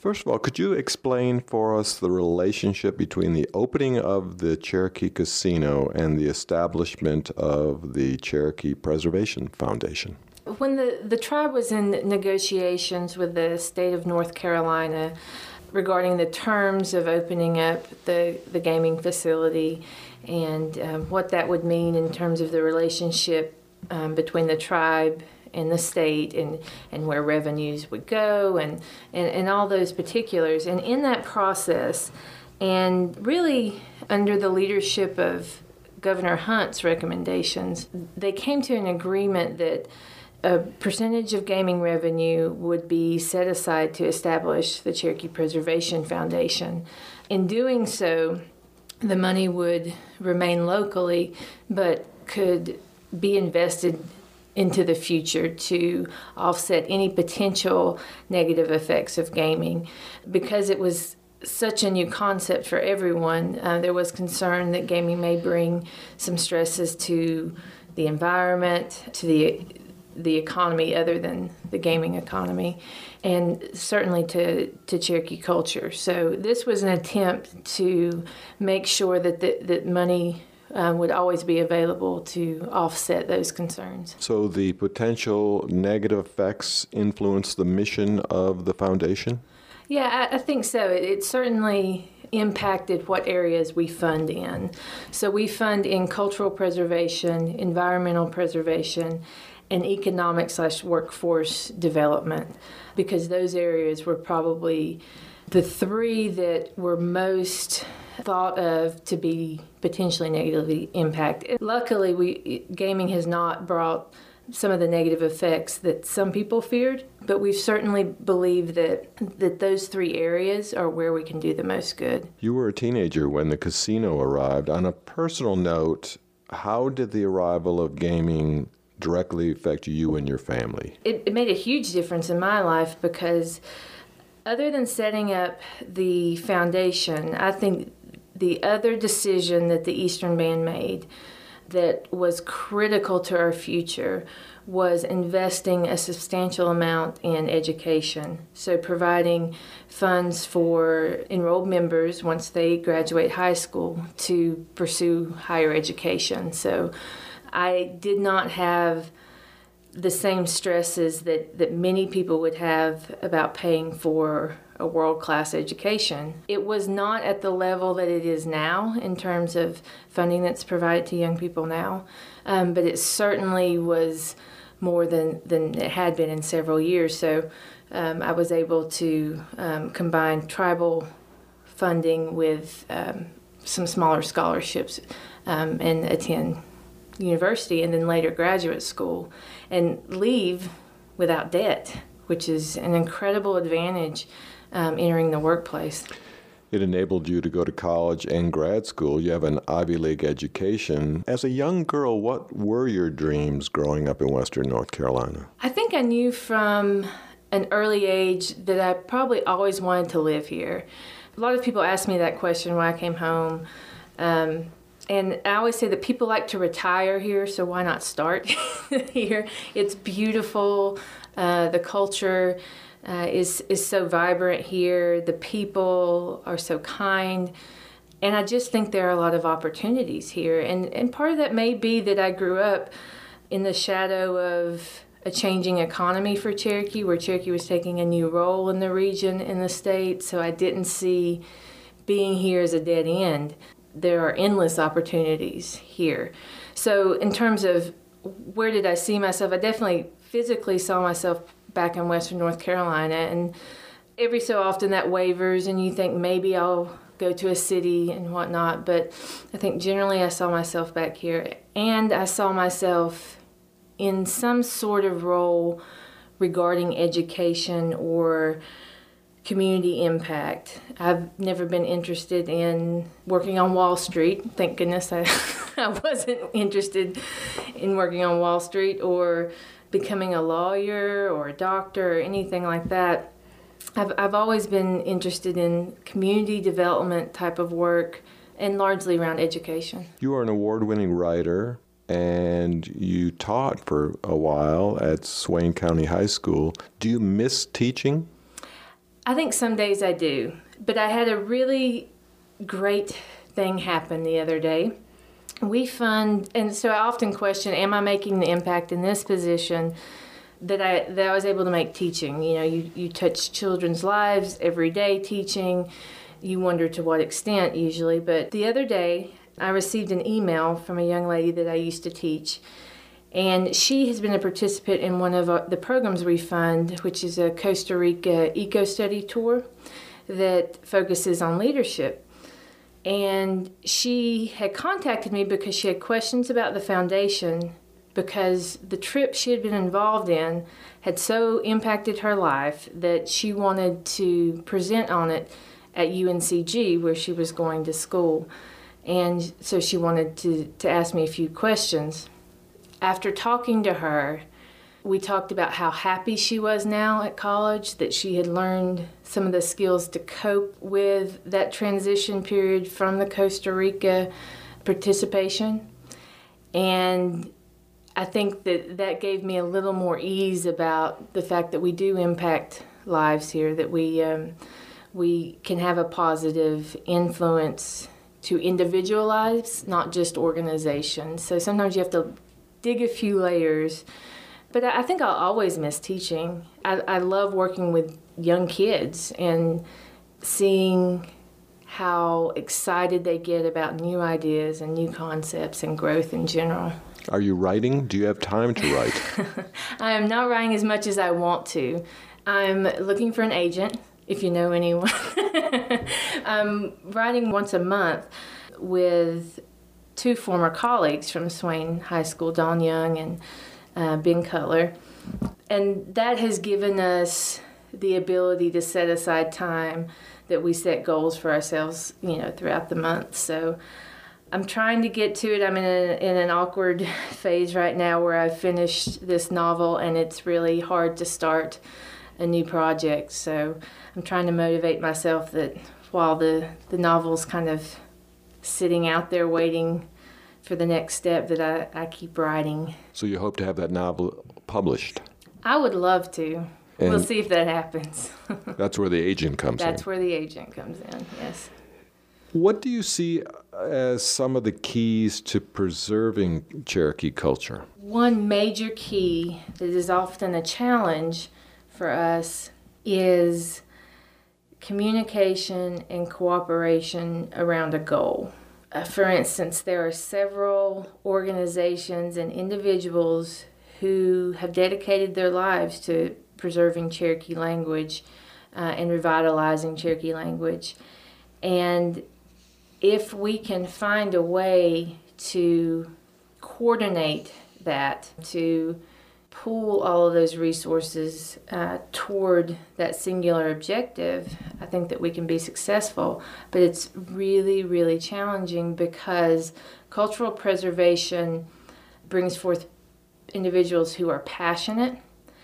First of all, could you explain for us the relationship between the opening of the Cherokee Casino and the establishment of the Cherokee Preservation Foundation? When the tribe was in negotiations with the state of North Carolina regarding the terms of opening up the gaming facility and what that would mean in terms of the relationship between the tribe and the state and where revenues would go and all those particulars. And in that process, and really under the leadership of Governor Hunt's recommendations, they came to an agreement that a percentage of gaming revenue would be set aside to establish the Cherokee Preservation Foundation. In doing so, the money would remain locally, but could be invested into the future to offset any potential negative effects of gaming. Because it was such a new concept for everyone, there was concern that gaming may bring some stresses to the environment, to the economy other than the gaming economy, and certainly to Cherokee culture. So this was an attempt to make sure that money would always be available to offset those concerns. So the potential negative effects influence the mission of the foundation? Yeah, I think so. It certainly impacted what areas we fund in. So we fund in cultural preservation, environmental preservation, and economic/workforce development, because those areas were probably the three that were most thought of to be potentially negatively impacted. Luckily, gaming has not brought some of the negative effects that some people feared, but we certainly believe that those three areas are where we can do the most good. You were a teenager when the casino arrived. On a personal note, how did the arrival of gaming directly affect you and your family? It made a huge difference in my life because other than setting up the foundation, I think the other decision that the Eastern Band made that was critical to our future was investing a substantial amount in education. So providing funds for enrolled members once they graduate high school to pursue higher education. So I did not have the same stresses that many people would have about paying for a world-class education. It was not at the level that it is now in terms of funding that's provided to young people now, but it certainly was more than it had been in several years. So I was able to combine tribal funding with some smaller scholarships and attend university and then later graduate school and leave without debt, which is an incredible advantage entering the workplace. It enabled you to go to college and grad school. You have an Ivy League education. As a young girl, what were your dreams growing up in Western North Carolina? I think I knew from an early age that I probably always wanted to live here. A lot of people ask me that question when I came home. And I always say that people like to retire here, so why not start here? It's beautiful. The culture is so vibrant here. The people are so kind. And I just think there are a lot of opportunities here. And part of that may be that I grew up in the shadow of a changing economy for Cherokee, where Cherokee was taking a new role in the region, in the state. So I didn't see being here as a dead end. There are endless opportunities here. So in terms of where did I see myself, I definitely physically saw myself back in Western North Carolina. And every so often that wavers and you think maybe I'll go to a city and whatnot. But I think generally I saw myself back here. And I saw myself in some sort of role regarding education or community impact. I've never been interested in working on Wall Street. Thank goodness I wasn't interested in working on Wall Street or becoming a lawyer or a doctor or anything like that. I've always been interested in community development type of work and largely around education. You are an award-winning writer, and you taught for a while at Swain County High School. Do you miss teaching? I think some days I do, but I had a really great thing happen the other day. We fund, and so I often question, am I making the impact in this position that I was able to make teaching? You know, you touch children's lives every day teaching. You wonder to what extent usually. But the other day, I received an email from a young lady that I used to teach. And she has been a participant in one of the programs we fund, which is a Costa Rica eco-study tour that focuses on leadership. And she had contacted me because she had questions about the foundation, because the trip she had been involved in had so impacted her life that she wanted to present on it at UNCG, where she was going to school. And so she wanted to ask me a few questions. After talking to her, we talked about how happy she was now at college, that she had learned some of the skills to cope with that transition period from the Costa Rica participation. And I think that gave me a little more ease about the fact that we do impact lives here, that we can have a positive influence to individual lives, not just organizations. So sometimes you have to dig a few layers. But I think I'll always miss teaching. I love working with young kids and seeing how excited they get about new ideas and new concepts and growth in general. Are you writing? Do you have time to write? I am not writing as much as I want to. I'm looking for an agent, if you know anyone. I'm writing once a month with two former colleagues from Swain High School, Don Young and Ben Cutler. And that has given us the ability to set aside time that we set goals for ourselves, throughout the month. So I'm trying to get to it. I'm in an awkward phase right now where I've finished this novel and it's really hard to start a new project. So I'm trying to motivate myself that while the novel's kind of sitting out there waiting for the next step, that I keep writing. So you hope to have that novel published? I would love to. And we'll see if that happens. That's where the agent comes in. That's where the agent comes in, yes. What do you see as some of the keys to preserving Cherokee culture? One major key that is often a challenge for us is communication and cooperation around a goal. For instance, there are several organizations and individuals who have dedicated their lives to preserving Cherokee language and revitalizing Cherokee language. And if we can find a way to coordinate that, to pool all of those resources toward that singular objective, I think that we can be successful. But it's really, really challenging because cultural preservation brings forth individuals who are passionate,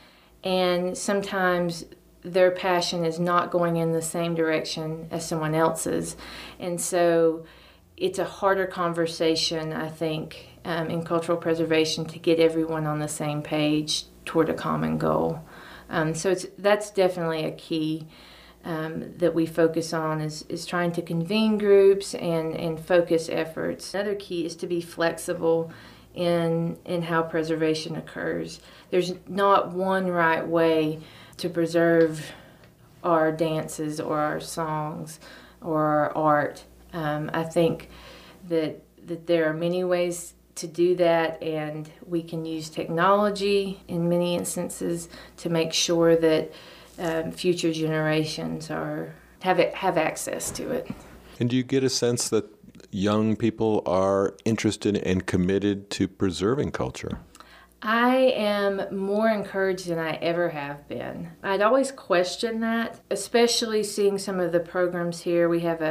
and sometimes their passion is not going in the same direction as someone else's. And so it's a harder conversation, I think, in cultural preservation to get everyone on the same page toward a common goal. So that's definitely a key that we focus on is trying to convene groups and focus efforts. Another key is to be flexible in how preservation occurs. There's not one right way to preserve our dances or our songs or our art. I think that there are many ways to do that, and we can use technology in many instances to make sure that future generations have access to it. And do you get a sense that young people are interested and committed to preserving culture? I am more encouraged than I ever have been. I'd always questioned that, especially seeing some of the programs here. We have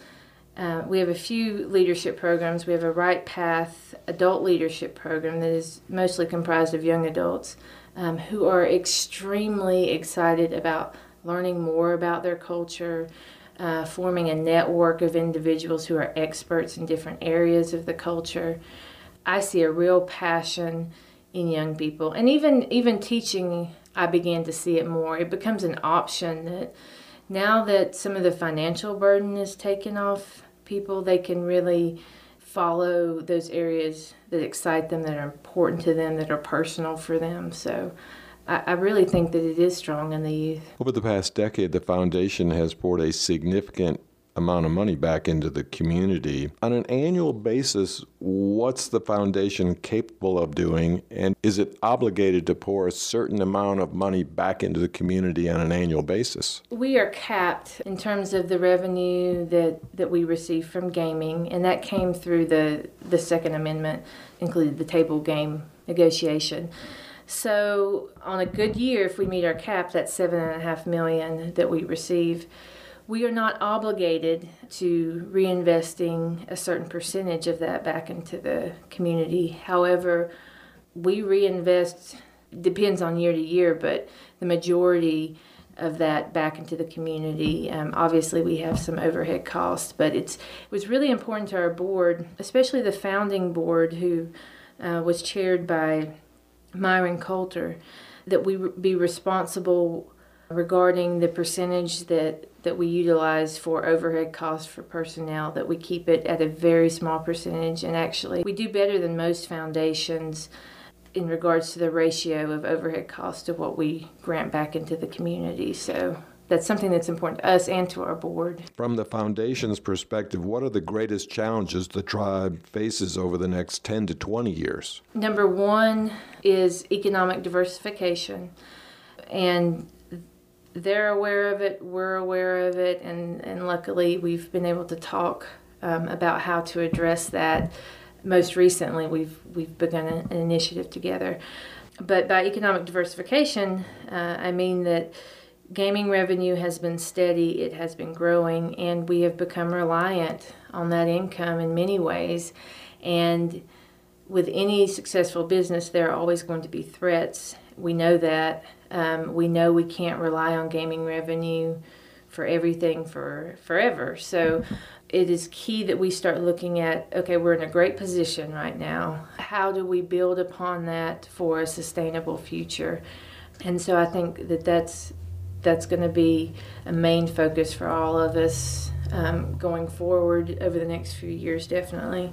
a few leadership programs. We have a Right Path adult leadership program that is mostly comprised of young adults who are extremely excited about learning more about their culture, forming a network of individuals who are experts in different areas of the culture. I see a real passion in young people. And even teaching, I began to see it more. It becomes an option that Now that some of the financial burden is taken off people, they can really follow those areas that excite them, that are important to them, that are personal for them. So I really think that it is strong in the youth. Over the past decade, the foundation has poured a significant amount of money back into the community. On an annual basis, what's the foundation capable of doing, and is it obligated to pour a certain amount of money back into the community on an annual basis? We are capped in terms of the revenue that we receive from gaming, and that came through the Second Amendment, included the table game negotiation. So on a good year, if we meet our cap, that's $7.5 million that we receive. We are not obligated to reinvesting a certain percentage of that back into the community. However, we reinvest, depends on year to year, but the majority of that back into the community. Obviously, we have some overhead costs, but it was really important to our board, especially the founding board, who was chaired by Myron Coulter, that we be responsible regarding the percentage that we utilize for overhead costs for personnel, that we keep it at a very small percentage. And actually, we do better than most foundations in regards to the ratio of overhead costs to what we grant back into the community. So that's something that's important to us and to our board. From the foundation's perspective, what are the greatest challenges the tribe faces over the next 10 to 20 years? Number one is economic diversification. And they're aware of it, we're aware of it, and luckily we've been able to talk about how to address that. Most recently, we've begun an initiative together. But by economic diversification, I mean that gaming revenue has been steady, it has been growing, and we have become reliant on that income in many ways. And with any successful business, there are always going to be threats. We know that. We know we can't rely on gaming revenue for everything for forever. So it is key that we start looking at, okay, we're in a great position right now. How do we build upon that for a sustainable future? And so I think that's going to be a main focus for all of us going forward over the next few years, definitely.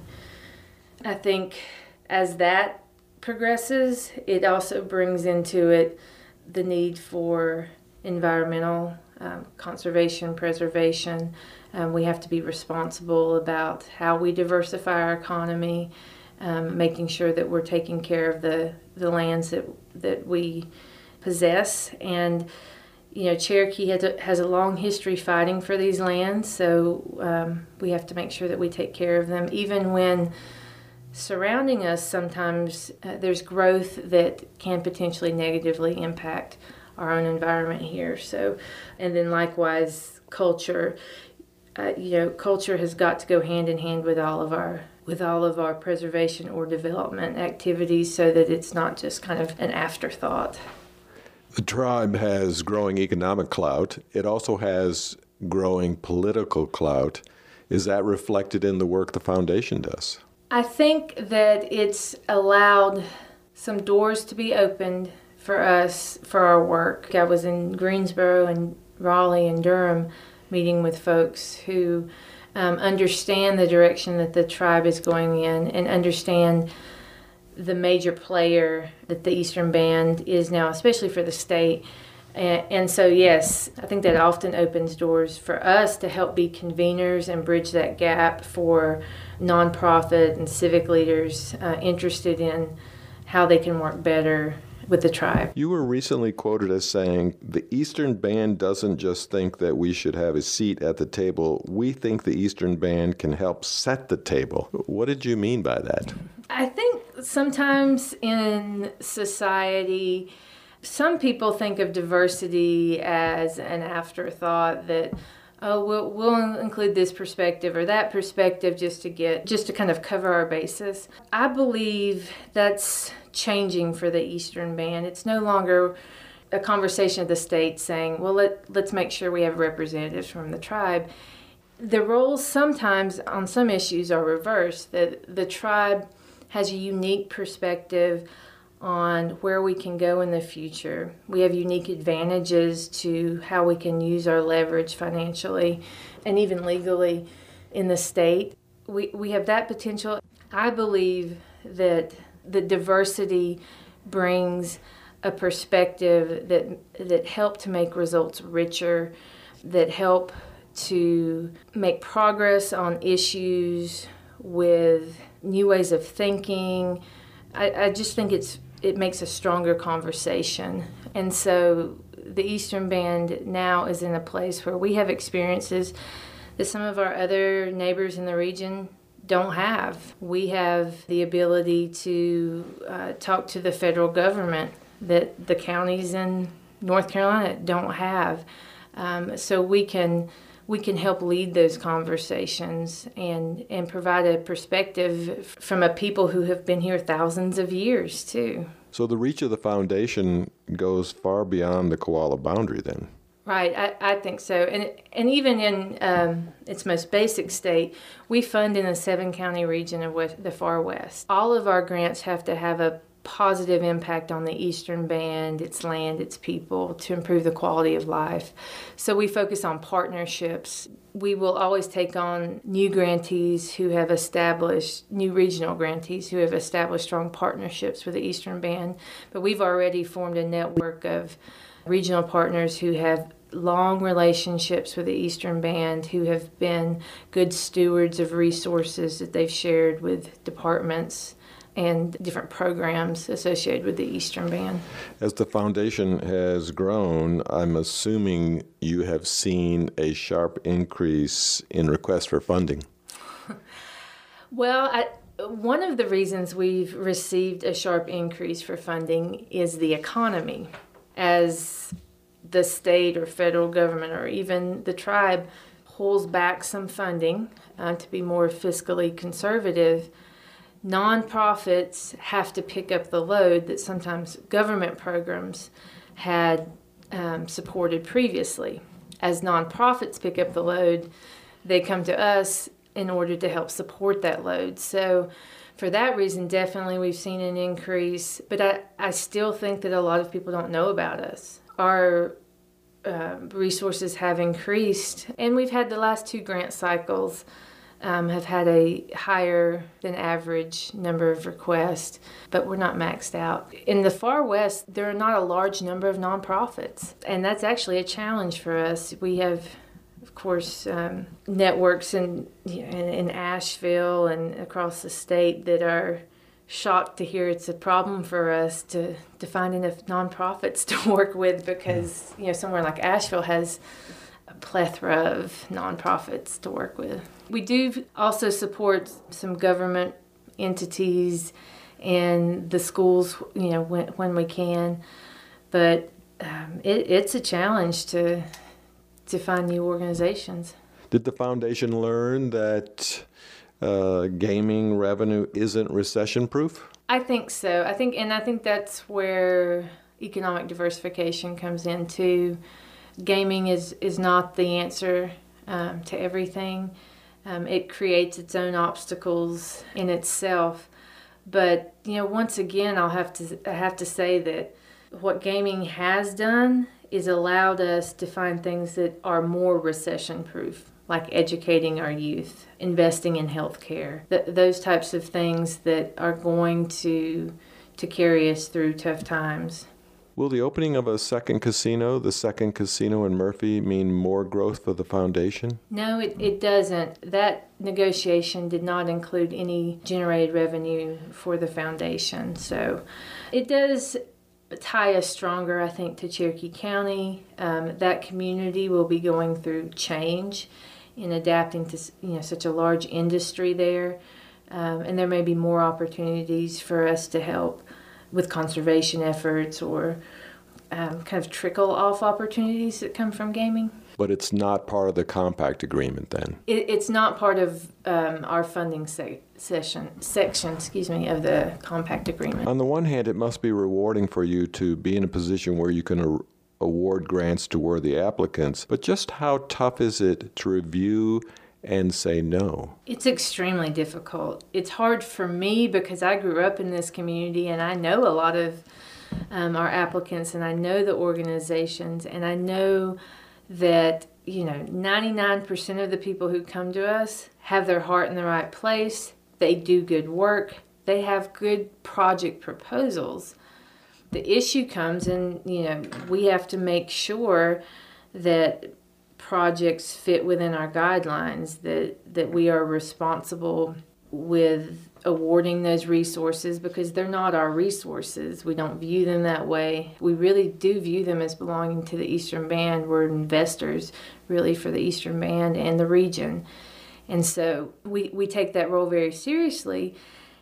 I think as that progresses, it also brings into it the need for environmental conservation, preservation. We have to be responsible about how we diversify our economy, making sure that we're taking care of the lands that we possess. And Cherokee has a long history fighting for these lands, so we have to make sure that we take care of them, even when surrounding us sometimes there's growth that can potentially negatively impact our own environment here. So, and then likewise culture. Culture has got to go hand in hand with all of our preservation or development activities, so that it's not just kind of an afterthought. The tribe has growing economic clout. It also has growing political clout. Is that reflected in the work the foundation does? I think that it's allowed some doors to be opened for us for our work. I was in Greensboro and Raleigh and Durham meeting with folks who understand the direction that the tribe is going in and understand the major player that the Eastern Band is now, especially for the state. And so, yes, I think that often opens doors for us to help be conveners and bridge that gap for nonprofit and civic leaders interested in how they can work better with the tribe. You were recently quoted as saying, the Eastern Band doesn't just think that we should have a seat at the table. We think the Eastern Band can help set the table. What did you mean by that? I think sometimes in society, some people think of diversity as an afterthought, that we'll include this perspective or that perspective just to kind of cover our bases. I believe that's changing for the Eastern Band. It's no longer a conversation of the state saying, well, let's make sure we have representatives from the tribe. The roles sometimes on some issues are reversed, that the tribe has a unique perspective on where we can go in the future. We have unique advantages to how we can use our leverage financially and even legally in the state. We have that potential. I believe that the diversity brings a perspective that help to make results richer, that help to make progress on issues with new ways of thinking. I just think it makes a stronger conversation. And so the Eastern Band now is in a place where we have experiences that some of our other neighbors in the region don't have. We have the ability to talk to the federal government that the counties in North Carolina don't have. So we can help lead those conversations and provide a perspective from a people who have been here thousands of years too. So the reach of the foundation goes far beyond the Koala boundary then? Right, I think so. And even in its most basic state, we fund in a 7-county region of the far west. All of our grants have to have a positive impact on the Eastern Band, its land, its people, to improve the quality of life. So we focus on partnerships. We will always take on new grantees who have established, new regional grantees who have established strong partnerships with the Eastern Band. But we've already formed a network of regional partners who have long relationships with the Eastern Band, who have been good stewards of resources that they've shared with departments and different programs associated with the Eastern Band. As the foundation has grown, I'm assuming you have seen a sharp increase in requests for funding. Well, one of the reasons we've received a sharp increase for funding is the economy. As the state or federal government or even the tribe pulls back some funding to be more fiscally conservative, nonprofits have to pick up the load that sometimes government programs had supported previously. As nonprofits pick up the load, they come to us in order to help support that load. So for that reason, definitely we've seen an increase, but I still think that a lot of people don't know about us. Our resources have increased, and we've had the last 2 grant cycles have had a higher than average number of requests, but we're not maxed out. In the far west, there are not a large number of nonprofits, and that's actually a challenge for us. We have, of course, networks in Asheville and across the state that are shocked to hear it's a problem for us to find enough nonprofits to work with, because somewhere like Asheville has a plethora of nonprofits to work with. We do also support some government entities and the schools, when we can, but it's a challenge to find new organizations. Did the foundation learn that gaming revenue isn't recession-proof? I think so. I think that's where economic diversification comes in too. Gaming is not the answer to everything. It creates its own obstacles in itself. But once again, I have to say that what gaming has done is allowed us to find things that are more recession-proof, like educating our youth, investing in healthcare, those types of things that are going to carry us through tough times. Will the opening of a second casino, the second casino in Murphy, mean more growth for the foundation? No, it doesn't. That negotiation did not include any generated revenue for the foundation. So it does tie us stronger, I think, to Cherokee County. That community will be going through change in adapting to such a large industry there, and there may be more opportunities for us to help with conservation efforts or kind of trickle-off opportunities that come from gaming. But it's not part of the compact agreement then? It's not part of our funding section of the compact agreement. On the one hand, it must be rewarding for you to be in a position where you can award grants to worthy applicants, but just how tough is it to review and say no? It's extremely difficult. It's hard for me because I grew up in this community and I know a lot of our applicants and I know the organizations and I know that 99% of the people who come to us have their heart in the right place. They do good work. They have good project proposals. The issue comes in, we have to make sure that projects fit within our guidelines, that we are responsible with awarding those resources because they're not our resources. We don't view them that way. We really do view them as belonging to the Eastern Band. We're investors really for the Eastern Band and the region. And so we take that role very seriously.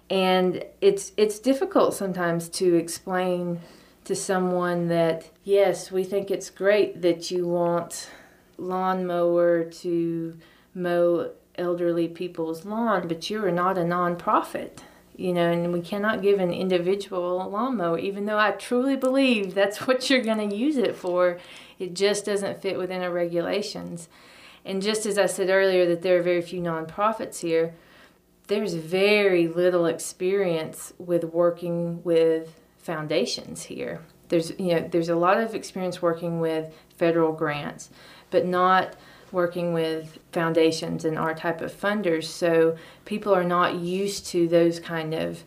And it's difficult sometimes to explain to someone that, yes, we think it's great that you want lawnmower to mow elderly people's lawn, but you are not a nonprofit, and we cannot give an individual a lawnmower, even though I truly believe that's what you're going to use it for. It just doesn't fit within our regulations. And just as I said earlier that there are very few nonprofits here, there's very little experience with working with foundations here. There's a lot of experience working with federal grants, but not working with foundations and our type of funders. So people are not used to those kind of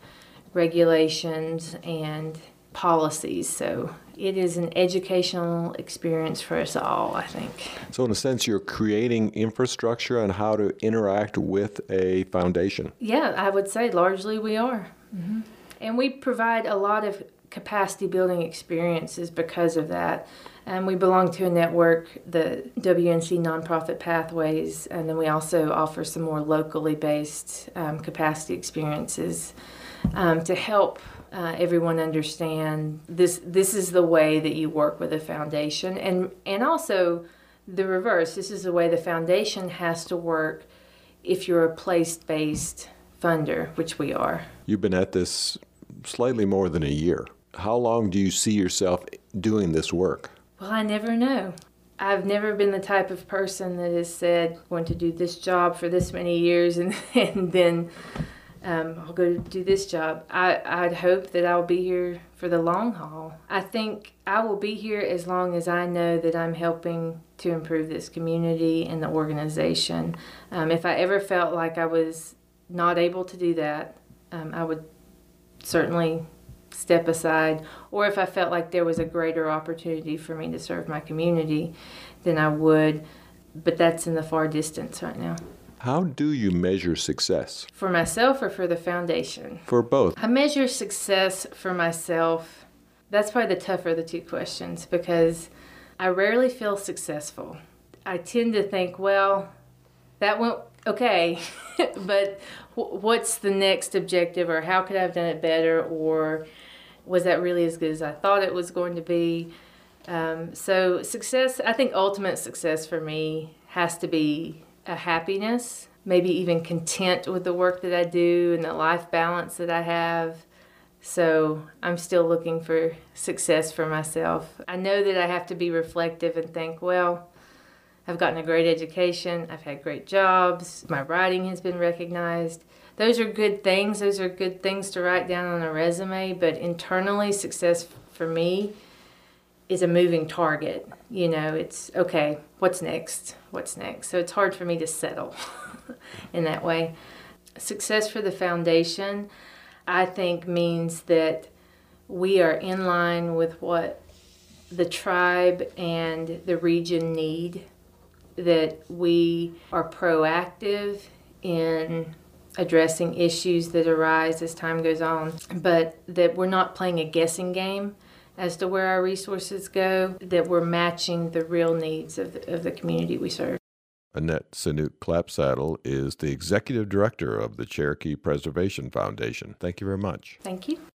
regulations and policies. So it is an educational experience for us all, I think. So in a sense, you're creating infrastructure on how to interact with a foundation. Yeah, I would say largely we are. Mm-hmm. And we provide a lot of capacity building experiences because of that. We belong to a network, the WNC Nonprofit Pathways, and then we also offer some more locally based capacity experiences to help everyone understand this is the way that you work with a foundation, and also the reverse. This is the way the foundation has to work if you're a place-based funder, which we are. You've been at this slightly more than a year. How long do you see yourself doing this work? Well, I never know. I've never been the type of person that has said, I'm going to do this job for this many years and then I'll go do this job. I'd hope that I'll be here for the long haul. I think I will be here as long as I know that I'm helping to improve this community and the organization. If I ever felt like I was not able to do that, I would certainly step aside, or if I felt like there was a greater opportunity for me to serve my community, then I would, but that's in the far distance right now. How do you measure success? For myself or for the foundation? For both. I measure success for myself. That's probably the tougher of the two questions because I rarely feel successful. I tend to think, well, that went okay, but what's the next objective, or how could I have done it better, or was that really as good as I thought it was going to be? So success, I think ultimate success for me has to be a happiness, maybe even content with the work that I do and the life balance that I have. So I'm still looking for success for myself. I know that I have to be reflective and think, well, I've gotten a great education, I've had great jobs, my writing has been recognized. Those are good things. Those are good things to write down on a resume, but internally, success for me is a moving target. It's, okay, what's next? What's next? So it's hard for me to settle in that way. Success for the foundation, I think, means that we are in line with what the tribe and the region need, that we are proactive in addressing issues that arise as time goes on, but that we're not playing a guessing game as to where our resources go, that we're matching the real needs of the community we serve. Annette Sanuk Clapsaddle is the Executive Director of the Cherokee Preservation Foundation. Thank you very much. Thank you.